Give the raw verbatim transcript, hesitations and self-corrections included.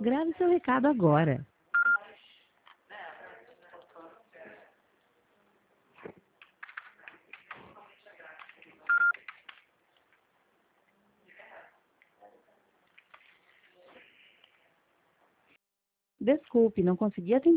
Grave seu recado agora. Desculpe, não consegui atender.